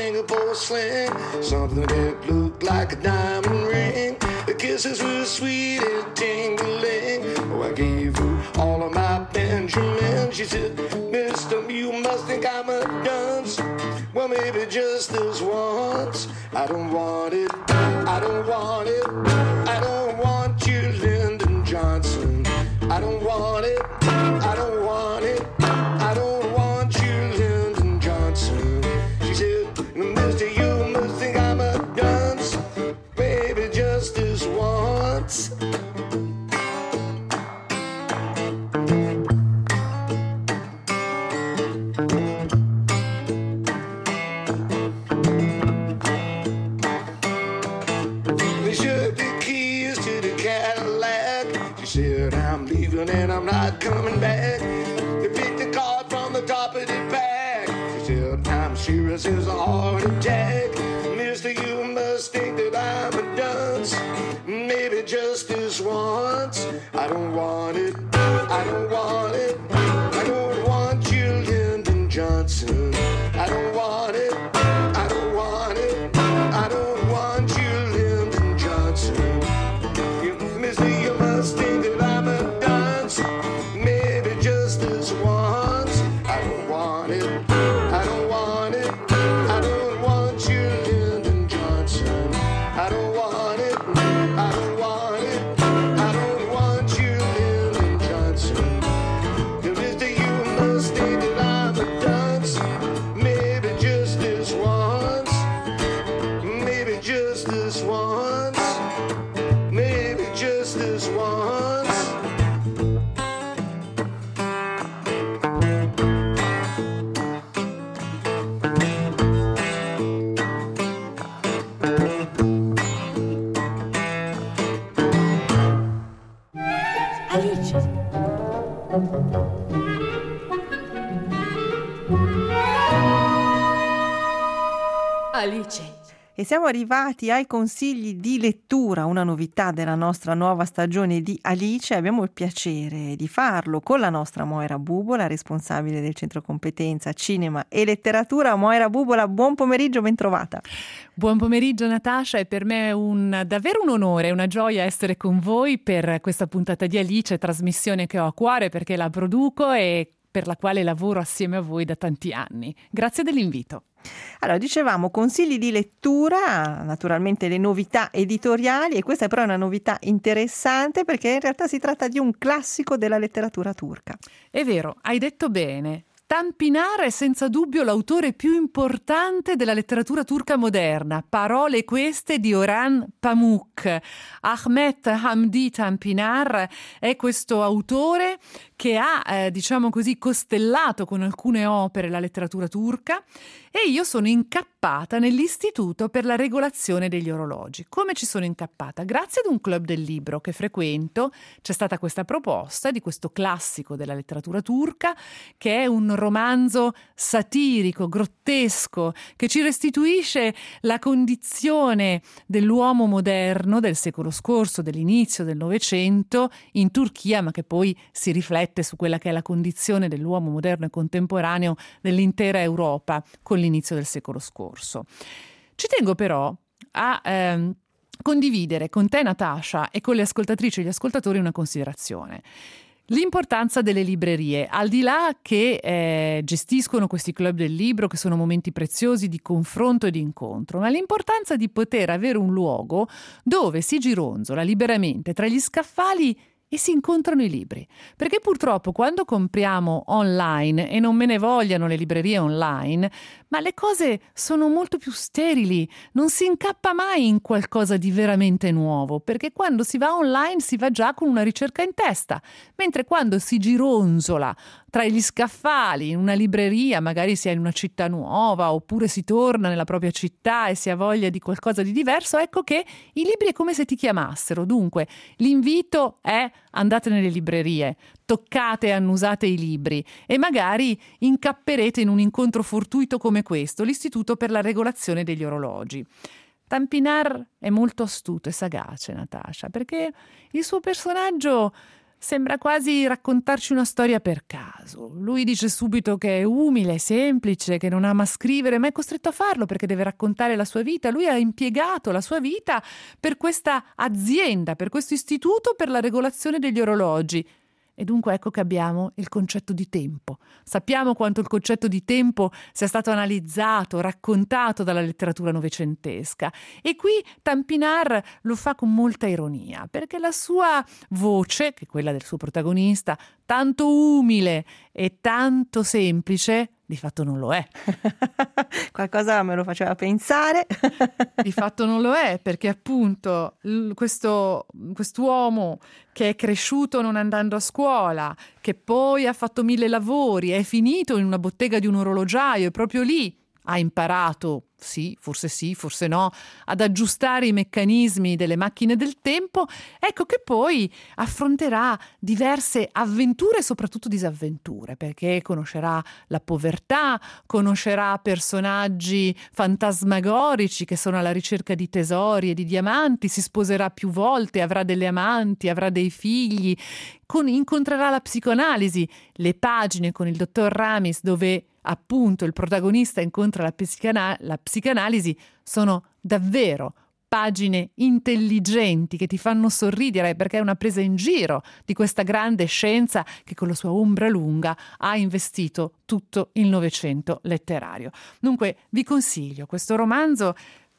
Singapore sling, something that looked like a diamond ring. The kisses were sweet and tingling. Oh, I gave her all of my Benjamin. She said, Mister, you must think I'm a dunce. Well, maybe just this once. I don't want it, I don't want it, I don't want you, Lyndon Johnson. I don't want it, I don't want it, I don't want you, Lyndon Johnson. She said, Mister, you must think I'm a dunce. Baby, just this once. They shook the keys to the Cadillac. She said, I'm leaving and I'm not coming back. They picked the card from the top of the bag. She said, I'm serious as a heart attack. Mister, you must think that I'm a dunce. Maybe just this once. I don't want it, I don't want it, I don't want you, Lyndon Johnson. I don't want it, I don't want it, I don't want you, Lyndon Johnson. Mister, you must think that I'm a dunce. Maybe just this once. I don't want it, I don't want it, I don't want you, Lyndon Johnson. I don't want it, I don't want it, I don't want you, Lyndon Johnson. Mister, you must think that I'm a dunce. Maybe just this once. Maybe just this once. Maybe just this once. Alice. Alice. E siamo arrivati ai consigli di lettura, una novità della nostra nuova stagione di Alice. Abbiamo il piacere di farlo con la nostra Moira Bubola, responsabile del Centro Competenza Cinema e Letteratura. Moira Bubola, buon pomeriggio, ben trovata. Buon pomeriggio Natascia, e per me è davvero un onore e una gioia essere con voi per questa puntata di Alice, trasmissione che ho a cuore perché la produco e per la quale lavoro assieme a voi da tanti anni. Grazie dell'invito. Allora, dicevamo consigli di lettura, naturalmente le novità editoriali, e questa è però una novità interessante perché in realtà si tratta di un classico della letteratura turca. È vero, hai detto bene. Tanpınar è senza dubbio l'autore più importante della letteratura turca moderna. Parole queste di Orhan Pamuk. Ahmet Hamdi Tanpınar è questo autore che ha, diciamo così, costellato con alcune opere la letteratura turca, e io sono incappata nell'Istituto per la regolazione degli orologi. Come ci sono incappata? Grazie ad un club del libro che frequento c'è stata questa proposta di questo classico della letteratura turca, che è un romanzo satirico, grottesco, che ci restituisce la condizione dell'uomo moderno del secolo scorso, dell'inizio del Novecento in Turchia, ma che poi si riflette su quella che è la condizione dell'uomo moderno e contemporaneo dell'intera Europa con l'inizio del secolo scorso. Ci tengo però a condividere con te, Natascia, e con le ascoltatrici e gli ascoltatori una considerazione. L'importanza delle librerie, al di là che gestiscono questi club del libro, che sono momenti preziosi di confronto e di incontro, ma l'importanza di poter avere un luogo dove si gironzola liberamente tra gli scaffali e si incontrano i libri, perché purtroppo quando compriamo online, e non me ne vogliano le librerie online, ma le cose sono molto più sterili, non si incappa mai in qualcosa di veramente nuovo, perché quando si va online si va già con una ricerca in testa, mentre quando si gironzola tra gli scaffali in una libreria, magari si è in una città nuova oppure si torna nella propria città e si ha voglia di qualcosa di diverso, ecco che i libri è come se ti chiamassero. Dunque l'invito è: andate nelle librerie, toccate e annusate i libri e magari incapperete in un incontro fortuito come questo, l'Istituto per la regolazione degli orologi. Tanpınar è molto astuto e sagace, Natascia, perché il suo personaggio sembra quasi raccontarci una storia per caso. Lui dice subito che è umile, semplice, che non ama scrivere, ma è costretto a farlo perché deve raccontare la sua vita. Lui ha impiegato la sua vita per questa azienda, per questo istituto per la regolazione degli orologi. E dunque ecco che abbiamo il concetto di tempo. Sappiamo quanto il concetto di tempo sia stato analizzato, raccontato dalla letteratura novecentesca. E qui Tampinar lo fa con molta ironia, perché la sua voce, che è quella del suo protagonista, tanto umile e tanto semplice, di fatto non lo è. Qualcosa me lo faceva pensare. Di fatto non lo è, perché appunto quest'uomo che è cresciuto non andando a scuola, che poi ha fatto 1000 lavori, è finito in una bottega di un orologiaio e proprio lì ha imparato, sì, forse no, ad aggiustare i meccanismi delle macchine del tempo, ecco che poi affronterà diverse avventure e soprattutto disavventure, perché conoscerà la povertà, conoscerà personaggi fantasmagorici che sono alla ricerca di tesori e di diamanti, si sposerà più volte, avrà delle amanti, avrà dei figli, incontrerà la psicoanalisi, le pagine con il dottor Ramis dove appunto il protagonista incontra la psicanalisi sono davvero pagine intelligenti che ti fanno sorridere, perché è una presa in giro di questa grande scienza che con la sua ombra lunga ha investito tutto il Novecento letterario. Dunque vi consiglio questo romanzo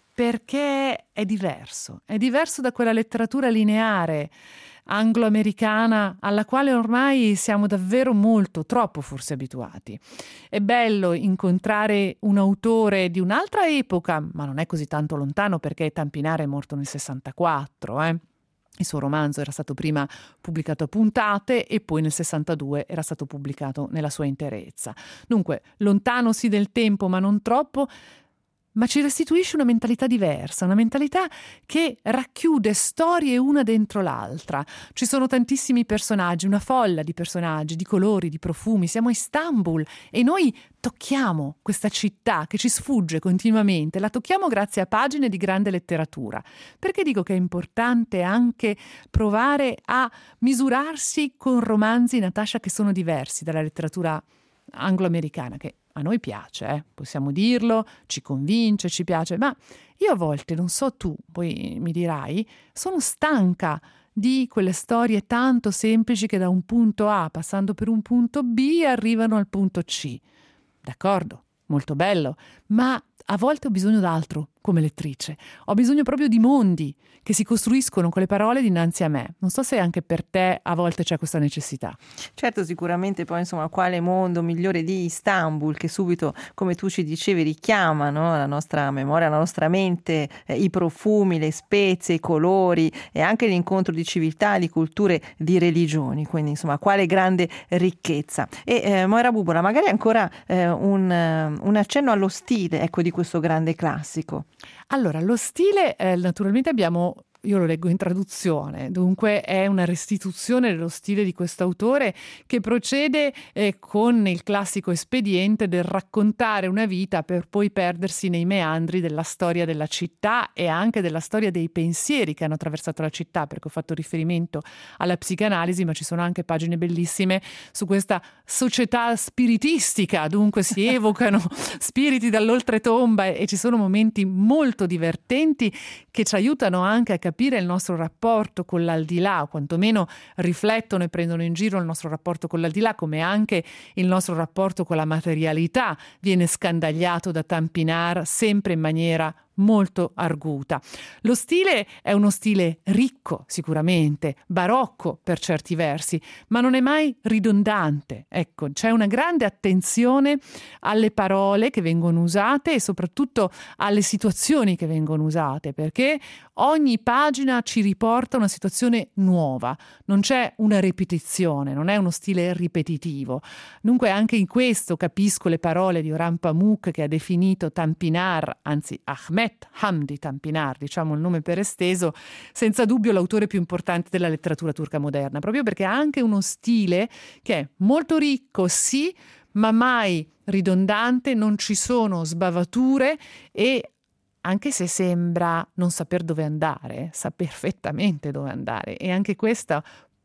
perché è diverso da quella letteratura lineare anglo-americana alla quale ormai siamo davvero molto, troppo forse abituati. È bello incontrare un autore di un'altra epoca, ma non è così tanto lontano perché Tampinar è morto nel 64, Il suo romanzo era stato prima pubblicato a puntate e poi nel 62 era stato pubblicato nella sua interezza. Dunque, lontano sì del tempo, ma non troppo, ma ci restituisce una mentalità diversa, una mentalità che racchiude storie una dentro l'altra. Ci sono tantissimi personaggi, una folla di personaggi, di colori, di profumi. Siamo a Istanbul e noi tocchiamo questa città che ci sfugge continuamente, la tocchiamo grazie a pagine di grande letteratura. Perché dico che è importante anche provare a misurarsi con romanzi, Natascia, che sono diversi dalla letteratura anglo-americana, che a noi piace, possiamo dirlo, ci convince, ci piace, ma io a volte, non so tu, poi mi dirai, sono stanca di quelle storie tanto semplici che da un punto A, passando per un punto B, arrivano al punto C. D'accordo, molto bello, ma a volte ho bisogno d'altro come lettrice. Ho bisogno proprio di mondi che si costruiscono con le parole dinanzi a me. Non so se anche per te a volte c'è questa necessità. Certo, sicuramente poi insomma quale mondo migliore di Istanbul che subito, come tu ci dicevi, richiama, no? La nostra memoria, la nostra mente, i profumi, le spezie, i colori e anche l'incontro di civiltà, di culture, di religioni. Quindi insomma quale grande ricchezza. E Moira Bubola, magari ancora un accenno allo stile, ecco, di questo grande classico. Allora, lo stile, naturalmente io lo leggo in traduzione, dunque è una restituzione dello stile di questo autore che procede con il classico espediente del raccontare una vita per poi perdersi nei meandri della storia della città e anche della storia dei pensieri che hanno attraversato la città, perché ho fatto riferimento alla psicanalisi, ma ci sono anche pagine bellissime su questa società spiritistica, dunque si evocano spiriti dall'oltretomba e ci sono momenti molto divertenti che ci aiutano anche a capire il nostro rapporto con l'aldilà, o quantomeno riflettono e prendono in giro il nostro rapporto con l'aldilà, come anche il nostro rapporto con la materialità viene scandagliato da Tampinar sempre in maniera molto arguta. Lo stile è uno stile ricco, sicuramente, barocco per certi versi, ma non è mai ridondante. Ecco, c'è una grande attenzione alle parole che vengono usate e soprattutto alle situazioni che vengono usate, perché ogni pagina ci riporta una situazione nuova, non c'è una ripetizione, non è uno stile ripetitivo. Dunque anche in questo capisco le parole di Orhan Pamuk che ha definito Tampinar, anzi Ahmet Hamdi Tanpınar, diciamo il nome per esteso, senza dubbio l'autore più importante della letteratura turca moderna, proprio perché ha anche uno stile che è molto ricco, sì, ma mai ridondante, non ci sono sbavature e anche se sembra non saper dove andare, sa perfettamente dove andare e anche questo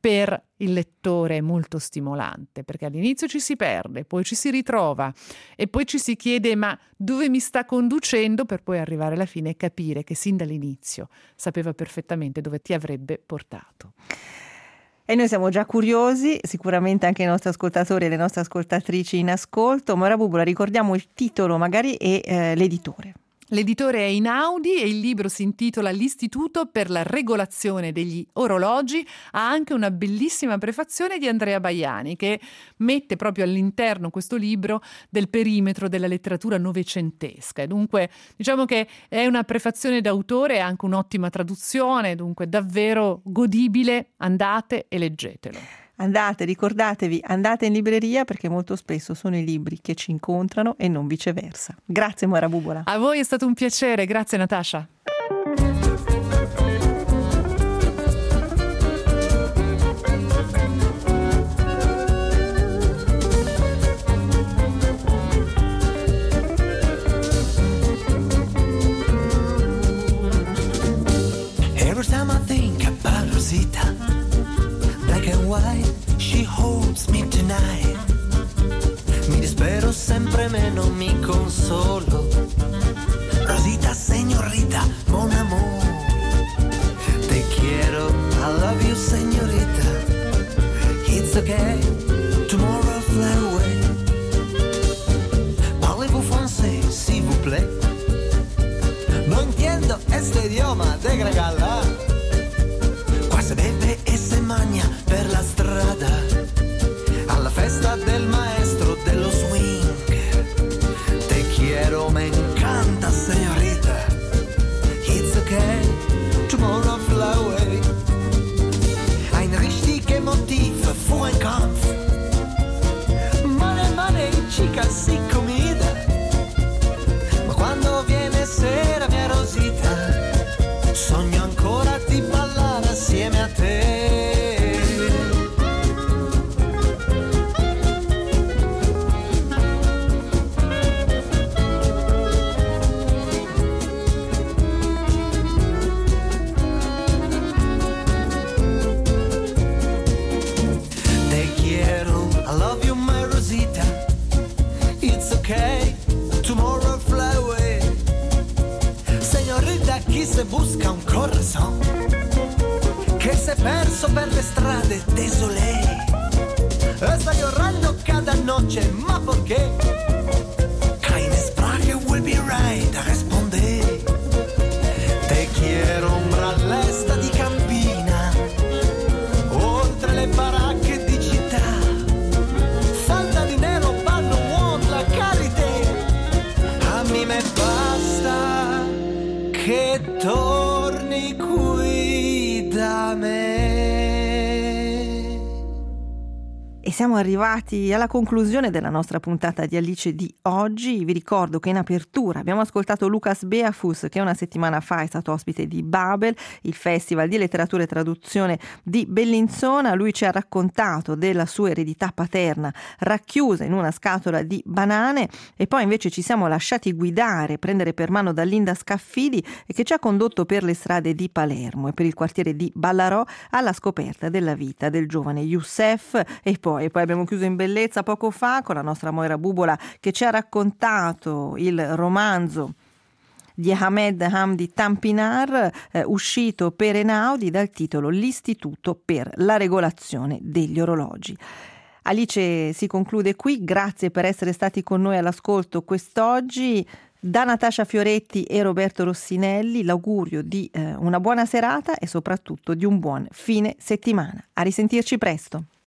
per il lettore è molto stimolante, perché all'inizio ci si perde, poi ci si ritrova e poi ci si chiede ma dove mi sta conducendo, per poi arrivare alla fine e capire che sin dall'inizio sapeva perfettamente dove ti avrebbe portato. E noi siamo già curiosi, sicuramente anche i nostri ascoltatori e le nostre ascoltatrici in ascolto. Moira Bubola, ricordiamo il titolo magari e l'editore. L'editore è Einaudi e il libro si intitola L'Istituto per la regolazione degli orologi. Ha anche una bellissima prefazione di Andrea Baiani che mette proprio all'interno questo libro del perimetro della letteratura novecentesca. E dunque diciamo che è una prefazione d'autore e anche un'ottima traduzione, dunque davvero godibile. Andate e leggetelo. Andate, ricordatevi, andate in libreria perché molto spesso sono i libri che ci incontrano e non viceversa. Grazie Moira Bubola. A voi è stato un piacere, grazie Natascia. Every time I think about Rosita, black and white, she holds me tonight. Mi dispero sempre meno, mi consolo. Rosita, señorita, mon amor. Te quiero, I love you, señorita. It's okay, tomorrow I'll fly away. Parlez-vous français, s'il vous plaît? No entiendo este idioma de gregala. Qua se beve e se magna per la strada, alla festa del maestro dello swing. Te quiero, me encanta, señorita. It's okay, tomorrow I'll fly away. Ein richtiger Motiv für ein Kampf. Money, money, chica, si comida. Ma quando viene sera, mia Rosita, sogno ancora di ballare assieme a te. Te quiero, I love you, my Rosita. It's okay, tomorrow I'll fly away. Señorita, chi se busca un corazón che si è perso per le strade desolé e sta llorando cada noche, ma perché? Keine Sprache will be right, responde. Te quiero, umbrellesta di Campina, oltre le baracche di città. Falda di nero, panno, want la carité. A me basta che torni qui da me. E siamo arrivati alla conclusione della nostra puntata di Alice di oggi. Vi ricordo che in apertura abbiamo ascoltato Lucas Beafus, che una settimana fa è stato ospite di Babel, il Festival di Letteratura e Traduzione di Bellinzona. Lui ci ha raccontato della sua eredità paterna racchiusa in una scatola di banane, e poi invece ci siamo lasciati guidare, prendere per mano da Linda Scaffidi, e che ci ha condotto per le strade di Palermo e per il quartiere di Ballarò alla scoperta della vita del giovane Youssef. E poi abbiamo chiuso in bellezza poco fa con la nostra Moira Bubola, che ci ha raccontato il romanzo di Ahmed Hamdi Tanpiner, uscito per Einaudi dal titolo L'Istituto per la regolazione degli orologi. Alice si conclude qui, grazie per essere stati con noi all'ascolto quest'oggi. Da Natascia Fioretti e Roberto Rossinelli l'augurio di una buona serata e soprattutto di un buon fine settimana. A risentirci presto.